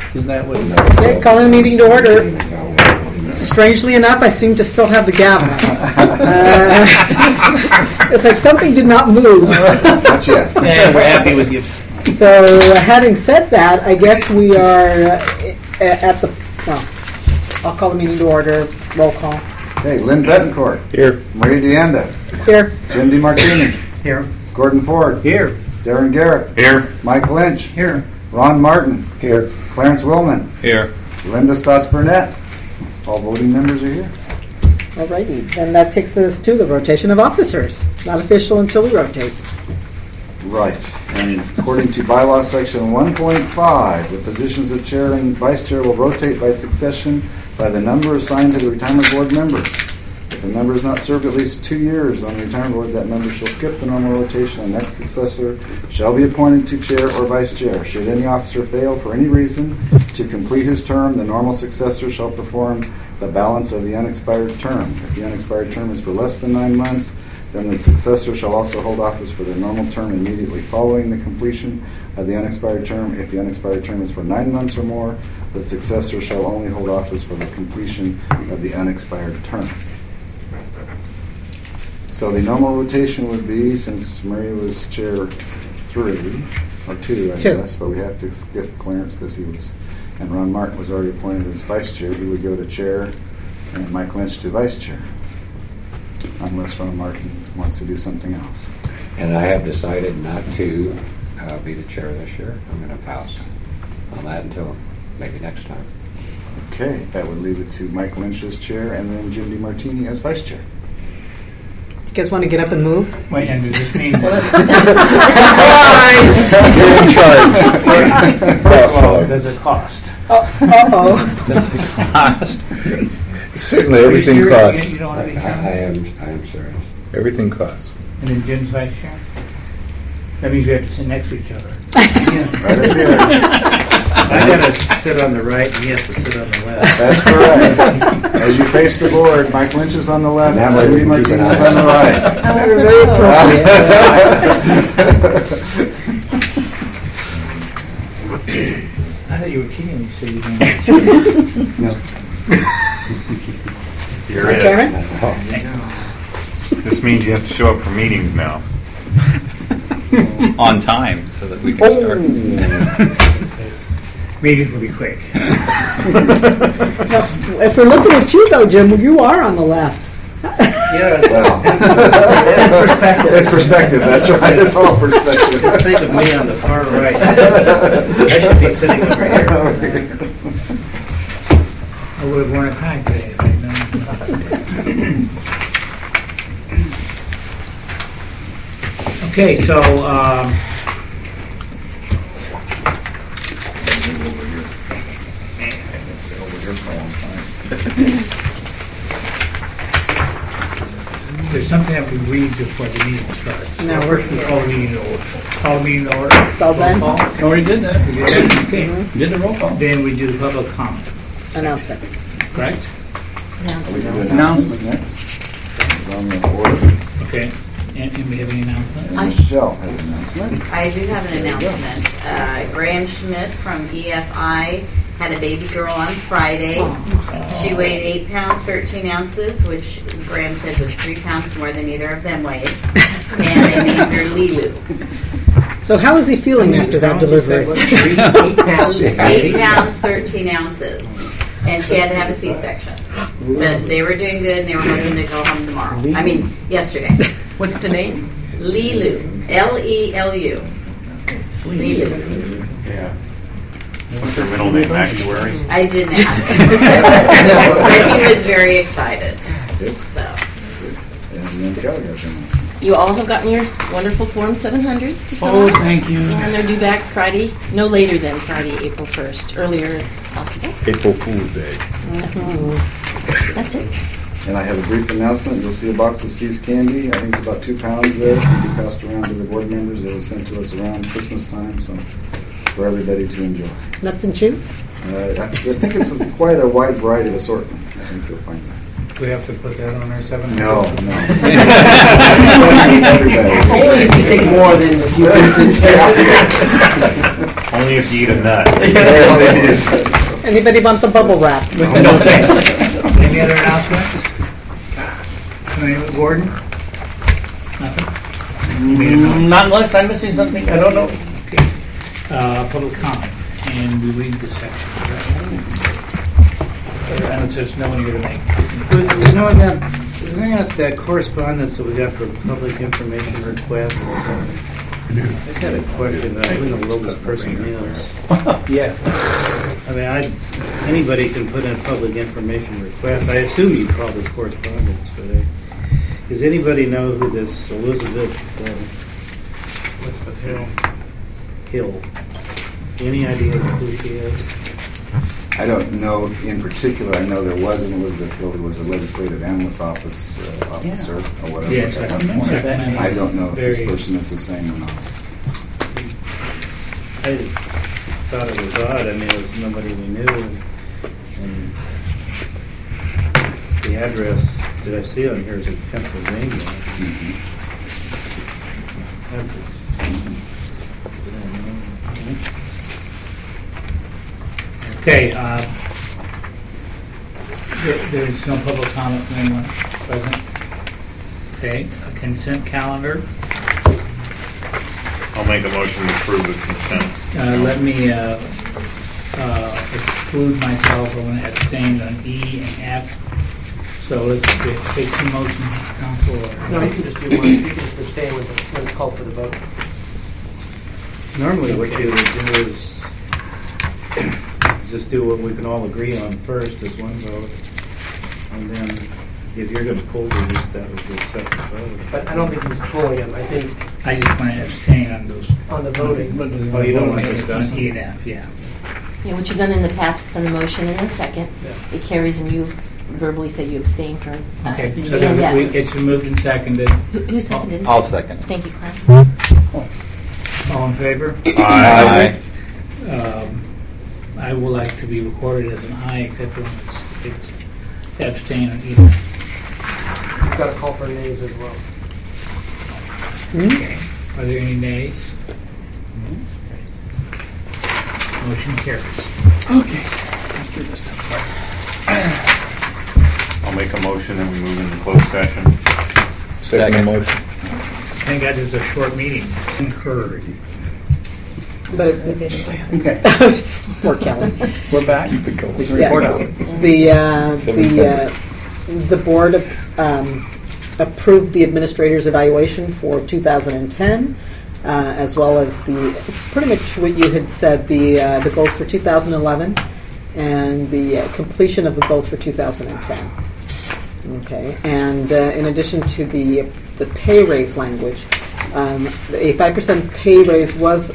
Isn't that what? Okay, calling the meeting to order. Strangely enough, I seem to still have the gavel. It's like something did not move. Not yet. Yeah, we're happy with you. So, having said that, I guess we are at the. Well, I'll call the meeting to order. Roll call. Okay, Lynn Betancourt. Here. Maria DeAnda. Here. Jim DeMartini. Here. Gordon Ford. Here. Darren Garrett. Here. Mike Lynch. Here. Ron Martin. Here. Clarence Willman. Here. Linda Stotts Burnett. All voting members are here. Alrighty, then that takes us to the rotation of officers. It's not official until we rotate. Right. And according to bylaw section 1.5, the positions of chair and vice chair will rotate by succession by the number assigned to the retirement board member. If a member has not served at least 2 years on the retirement board, that member shall skip the normal rotation and next successor shall be appointed to chair or vice chair. Should any officer fail for any reason to complete his term, the normal successor shall perform the balance of the unexpired term. If the unexpired term is for less than 9 months, then the successor shall also hold office for the normal term immediately following the completion of the unexpired term. If the unexpired term is for 9 months or more, the successor shall only hold office for the completion of the unexpired term. So the normal rotation would be, since Maria was chair 3, or 2, I guess, but we have to skip Clarence because he was, and Ron Martin was already appointed as vice chair, he would go to chair, and Mike Lynch to vice chair, unless Ron Martin wants to do something else. And I have decided not to be the chair this year. I'm going to pass on that until maybe next time. Okay, that would leave it to Mike Lynch as chair, and then Jim DeMartini as vice chair. You guys want to get up and move? Wait, and does this mean... Surprise! First of all, does it cost? Uh-oh. Cost. Certainly, everything You costs. don't want to be I chair? am serious. Everything costs. And then Jim's vice chair? That means we have to sit next to each other. Right up here. I gotta sit on the right and he has to sit on the left. That's correct. As you face the board, Mike Lynch is on the left, That and way we Jim can keep DeMartini an is eye on the right. Very appropriate. I thought you were kidding when you said you didn't. No. You're in. Karen? This means you have to show up for meetings now. On time so that we can start. Meetings will be quick. If we're looking at you, though, Jim, you are on the left. Yeah, Well, That's perspective. it's perspective, that's right. It's all perspective. just think of me on the far right. I should be sitting over here. I would have worn a tie today if I'd known. Okay, so there's something that we read before the meeting starts. No. First we call the meeting to order. Call the meeting to order. It's all done? Roll call. Already did that. We did that? Okay. Did the roll call. Then we do the public comment, Announcement. correct? We do the Announcement. announcement next. It's on the order. Okay. And we have any announcement? Michelle has an announcement. I do have an announcement. Graham Schmidt from EFI had a baby girl on Friday. She weighed 8 pounds, 13 ounces, which Graham said was 3 pounds more than either of them weighed. And they named her Lilu. So how is he feeling after that delivery? 8 pounds, 13 ounces. And she had to have a C-section. But they were doing good, and they were hoping to go home tomorrow. I mean, yesterday. What's the name? Lilu. L-E-L-U. Lilu. Yeah. What's her middle name? Actuary? I didn't ask. But he was very excited. So. And then Kelly has an announcement. You all have gotten your wonderful Form 700s to fill Oh, out. thank you. And they're due back Friday, no later than Friday, April 1st. Earlier if possible. April Fool's Day. That's it. And I have a brief announcement. You'll see a box of See's candy. I think it's about 2 pounds there. It can be passed around to the board members. It was sent to us around Christmas time, so for everybody to enjoy. Nuts and chews? I think it's quite a wide variety of assortment. I think you'll find that. Do we have to put that on our 700? No. Only if you take more than a few pieces. I Only if you eat a nut. Anybody want the bubble wrap? No, thanks. Any other announcements? Gordon? Nothing? You made a note. Not unless I'm missing something, I don't know. Okay. Public comment, and we read this section. And it says no one you're going to make. You know, that, let me ask that correspondence that we got for public information request. I had a question about who the local person is. Yeah. I mean, anybody can put in a public information request. I assume you call this correspondence, but does anybody know who this Elizabeth Hill? Any idea who she is? I don't know in particular. I know there was an Elizabeth Hill who was a legislative analyst office officer or whatever. Yes, I remember that name. I don't know if this Very- person is the same or not. I just thought it was odd. I mean, it was nobody we knew. And the address that I see on here is in Pennsylvania. That's Okay, there's no public comment from anyone present. Okay, a consent calendar. I'll make a motion to approve the consent. Let me exclude myself. I want to abstain on E and F. So let's take two motions, council. No, you can just do one. You can just abstain when it's called for the vote. normally what you would do is just do what we can all agree on first as one vote, and then if you're going to pull these, that would be a separate vote. But I don't think he's pulling them. I think I just want to abstain on those. on the voting. Oh, you don't want to discuss On E and F, yeah. Yeah, what you've done in the past is send a motion and a second. Yeah. It carries and you verbally say you abstain from. Okay, so yeah, then yeah. it's been moved and seconded. Who seconded? I'll second. Thank you, Clarence. All in favor? Aye. I would like to be recorded as an aye, except when it's abstain on either. You've got to call for nays as well. Okay. Are there any nays? Motion carries. I'll make a motion and we move into closed session. Second motion. Thank God there's a short meeting. Incurred. But Okay, poor Kelly. we're back. Keep it going. We can report out. The board approved the administrator's evaluation for 2010, as well as the pretty much what you had said, the goals for 2011 and the completion of the goals for 2010. Okay, and in addition to the pay raise language, a 5% pay raise was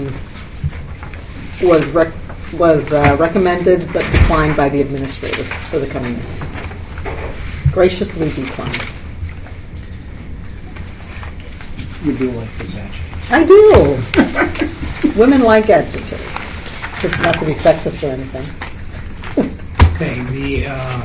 recommended but declined by the administrator for the coming year. Graciously declined. You do like this action. I do. Women like adjectives. Not to be sexist or anything. Okay, the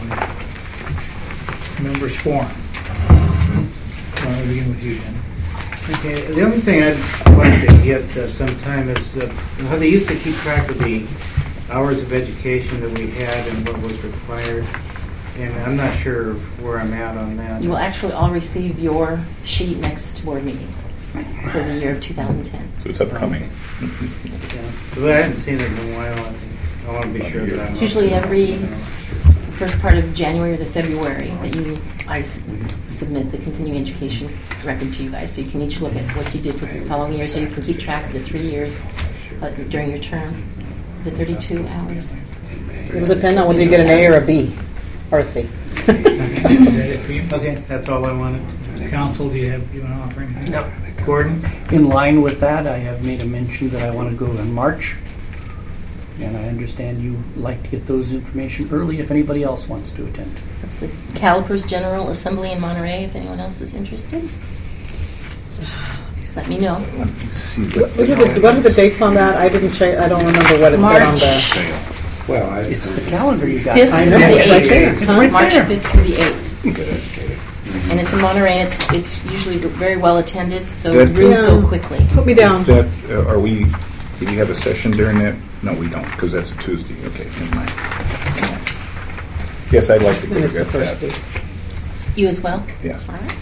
members forum. Why don't we begin with you, Jen? Okay, the only thing I'd like to get sometime is how they used to keep track of the hours of education that we had and what was required. And I'm not sure where I'm at on that. You will actually all receive your sheet next board meeting for the year of 2010. So it's upcoming. Yeah. But I haven't seen it in a while. I want to be sure that I'm... It's usually every first part of January or the February that I submit the continuing education record to you guys, so you can each look at what you did for the following year, so you can keep track of the 3 years during your term, the 32 hours. It'll depend on whether you get an A or a B or a C. Is that it for you? Okay, that's all I wanted. Council, do you want to offer anything? No. Gordon? In line with that, I have made a mention that I want to go in March, and I understand you like to get those information early if anybody else wants to attend. That's the Calipers General Assembly in Monterey, if anyone else is interested. Just let me know. What are the dates on that? I didn't check. I don't remember what it said on the. Well, It's the calendar you got. 5th I through know, the it's right 8th. there. Huh? March 5th through the 8th. And it's in Monterey, and it's usually very well attended, so That- rooms Yeah. go quickly. Put me down. That, are we Do you have a session during that? No, we don't, because that's a Tuesday. Okay, never mind. Yes, I'd like to go And it's the get first that. week. You as well? Yeah. All right.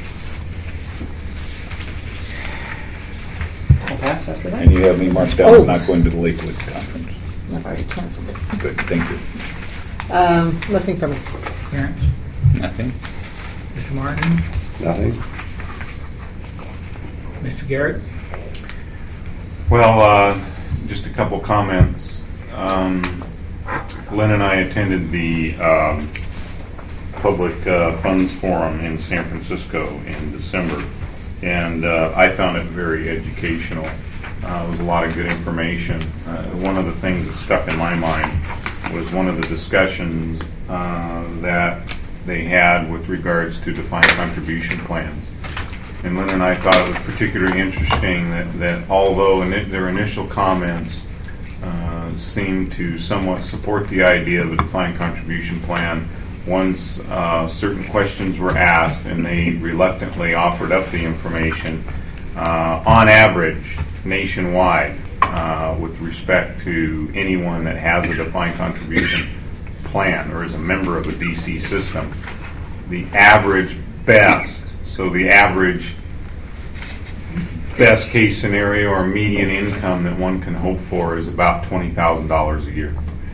I'll pass after that. And you have me marked down as not going to the Lakewood conference. I've already canceled it. Good, thank you. Nothing from me. Terrence? Nothing? Mr. Martin? Nothing? Mr. Garrett? Well, just a couple comments. Glenn and I attended the Public Funds Forum in San Francisco in December, and I found it very educational. It was a lot of good information. One of the things that stuck in my mind was one of the discussions that they had with regards to defined contribution plans. And Lynn and I thought it was particularly interesting that although their initial comments seemed to somewhat support the idea of a defined contribution plan, once certain questions were asked and they reluctantly offered up the information, on average, nationwide, with respect to anyone that has a defined contribution plan or is a member of a DC system, the average best, so the average best case scenario or median income that one can hope for is about $20,000 a year.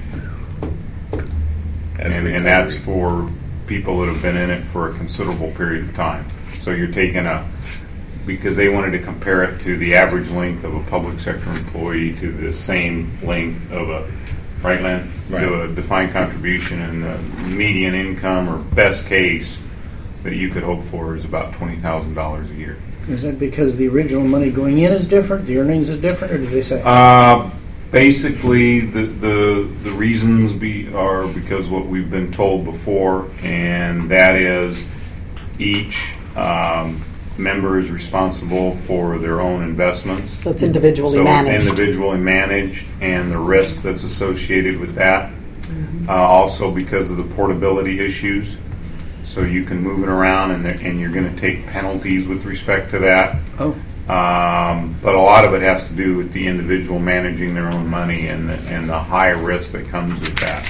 And that's for people that have been in it for a considerable period of time. So you're taking because they wanted to compare it to the average length of a public sector employee to the same length of a, right, Len? Right. To a defined contribution, and the median income or best case that you could hope for is about $20,000 a year. Is that because the original money going in is different, the earnings is different, or did they say? Basically, the reasons are because what we've been told before, and that is each member is responsible for their own investments. So it's individually So managed. it's individually managed, and the risk that's associated with that. Also because of the portability issues. So you can move it around, and you're going to take penalties with respect to that. Oh. But a lot of it has to do with the individual managing their own money and the high risk that comes with that.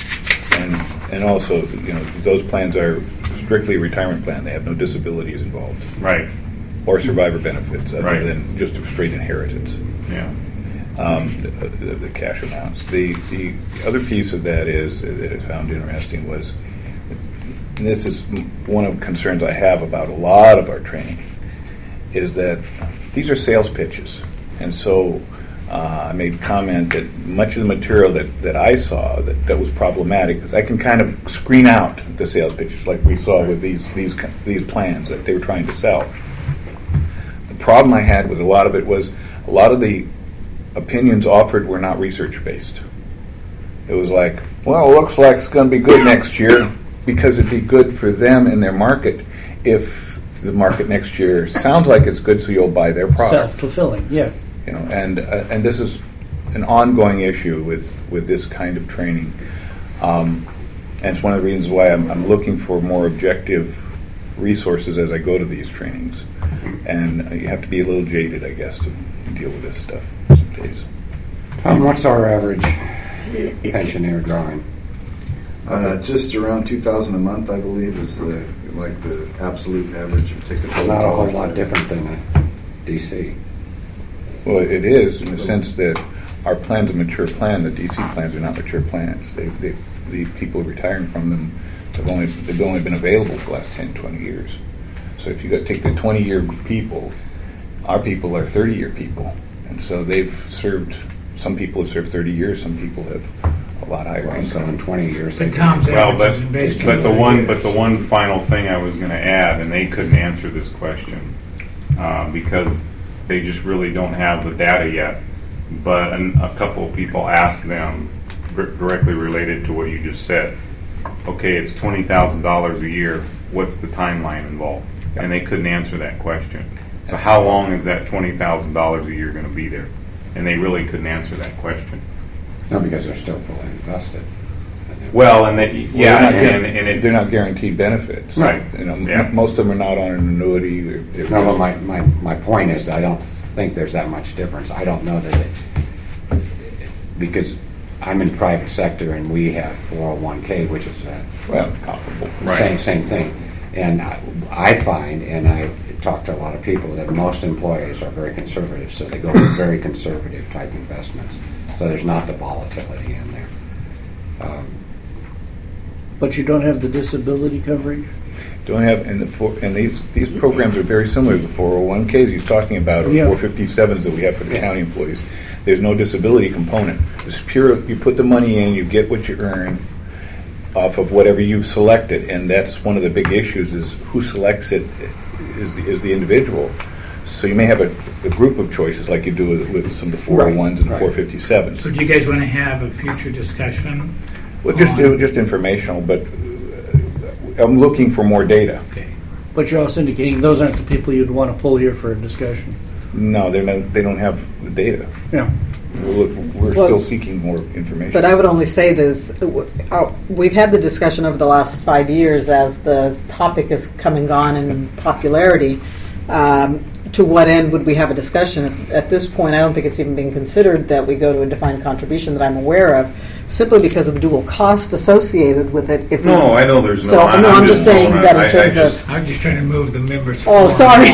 And also, those plans are strictly a retirement plan. They have no disabilities involved. Right. Or survivor benefits, other Right. than just a straight inheritance. Yeah. The cash amounts. The other piece of that is that I found interesting was, and this is one of the concerns I have about a lot of our training, is that these are sales pitches. And so I made comment that much of the material that I saw that was problematic, because I can kind of screen out the sales pitches like we saw with these plans that they were trying to sell. The problem I had with a lot of it was a lot of the opinions offered were not research-based. It was like, well, it looks like it's going to be good next year because it'd be good for them in their market if the market next year sounds like it's good, so you'll buy their product. Self-fulfilling, yeah. And this is an ongoing issue with this kind of training. And it's one of the reasons why I'm looking for more objective resources as I go to these trainings. And you have to be a little jaded, I guess, to deal with this stuff some days. Tom, what's our average pensioner drawing? Just around 2,000 a month, I believe, is the absolute average. Take the total Not a whole college lot rate. different than DC. Well, it is in the sense that our plan's a mature plan. The DC plans are not mature plans. The people retiring from them they've only been available for the last 10, 20 years. So if you take the 20-year people, our people are 30-year people, and so they've served. Some people have served 30 years. Some people have a lot higher Well, so in income. 20 years. But Tom's Well, average is based on but the 30 one years. but the one final thing I was going to add, and they couldn't answer this question because they just really don't have the data yet. But a couple of people asked them directly related to what you just said. Okay, it's $20,000 a year. What's the timeline involved? And they couldn't answer that question. So how long is that $20,000 a year going to be there? And they really couldn't answer that question. No, because they're still fully invested. Well, and They're not guaranteed benefits. Right. Yeah. Most of them are not on an annuity. No, but my point is, I don't think there's that much difference. I don't know that because I'm in private sector and we have 401k, which is Well, comparable. same thing. And I find, and I talk to a lot of people, that most employees are very conservative, so they go with very conservative type investments. So there's not the volatility in there. But you don't have the disability coverage? Don't have, and these programs are very similar to the 401ks he's talking about, or Yeah. 457s that we have for the county employees. There's no disability component. It's pure, you put the money in, you get what you earn off of whatever you've selected, and that's one of the big issues, is who selects it is the individual. So you may have a group of choices like you do with some of the 401s and the 457s. So do you guys want to have a future discussion? Well, just informational, but I'm looking for more data. Okay. But you're also indicating those aren't the people you'd want to pull here for a discussion. No, they don't have the data. Yeah. We're Well, still seeking more information. But I would only say this, we've had the discussion over the last 5 years as the topic has come and gone in popularity. To what end would we have a discussion? At this point, I don't think it's even being considered that we go to a defined contribution that I'm aware of, simply because of the dual cost associated with it. If No, I know there's so, no. no, I'm just saying blowing that it. in terms just- of. I'm just trying to move the members. Oh, forward. sorry.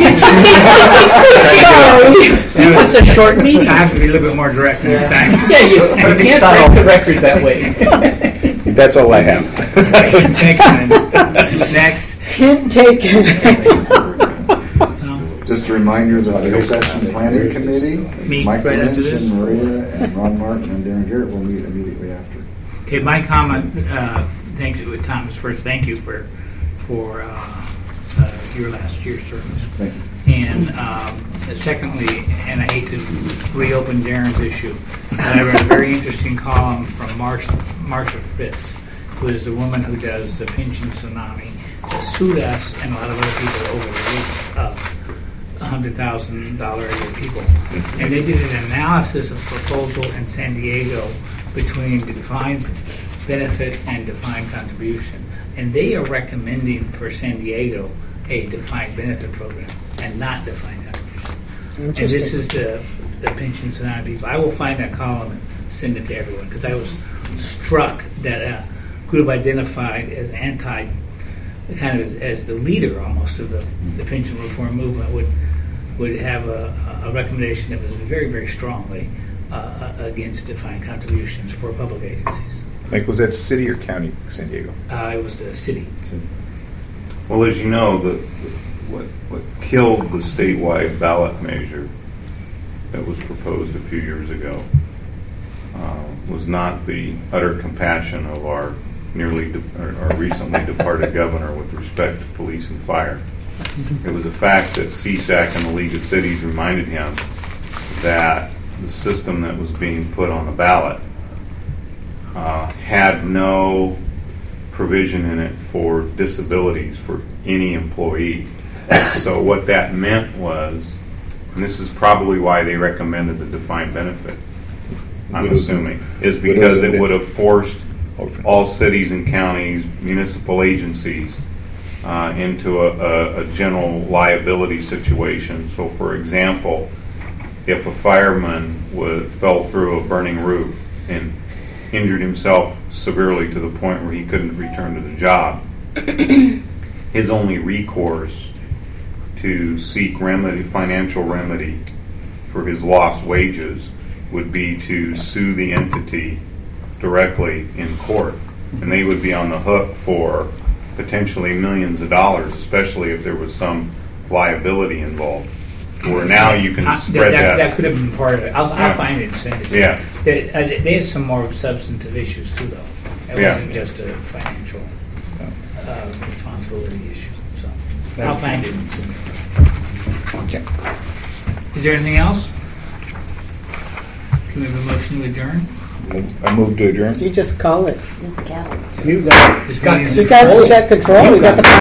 Sorry. It's a short meeting. I have to be a little bit more direct next time. Yeah, you can't break the record that way. That's all I have. Thank you. Next. Hint taken. Just a reminder that the Succession Planning Committee, Meet Mike right after Lynch this. and Maria and Ron Martin and Darren Garrett will meet immediately after. Okay, my comment, thank you, Thomas, first, thank you for your last year's service. Thank you. And secondly, and I hate to reopen Darren's issue, but I read a very interesting column from Marsha Fritz, who is the woman who does the pension tsunami, that sued us and a lot of other people over the rate of $100,000 a year people. And they did an analysis of proposal in San Diego between defined benefit and defined contribution. And they are recommending for San Diego a defined benefit program and not defined contribution. And this is the pension tsunami people. I will find that column and send it to everyone, because I was struck that a group identified as anti, kind of as the leader almost of the pension reform movement would have a recommendation that was very, very strongly against defined contributions for public agencies. Mike, was that city or county, San Diego? It was the city. Well, as you know, what killed the statewide ballot measure that was proposed a few years ago was not the utter compassion of our recently departed governor with respect to police and fire. It was a fact that CSAC and the League of Cities reminded him that the system that was being put on the ballot had no provision in it for disabilities for any employee. So what that meant was, and this is probably why they recommended the defined benefit, I'm assuming, is because it would have forced all cities and counties, municipal agencies, into a general liability situation. So, for example, if a fireman fell through a burning roof and injured himself severely to the point where he couldn't return to the job, his only recourse to seek financial remedy for his lost wages would be to sue the entity directly in court. And they would be on the hook for potentially millions of dollars, especially if there was some liability involved. Where now you can spread that. That could have been part of it. I'll find it and send it to you. Yeah. They had some more substantive issues too, though. It wasn't just a financial responsibility issue. So I'll find it and send it. Okay. Is there anything else? Can we have a motion to adjourn? I move to adjourn. You just call it. Just the gavel. You got This meeting is You got control. You got the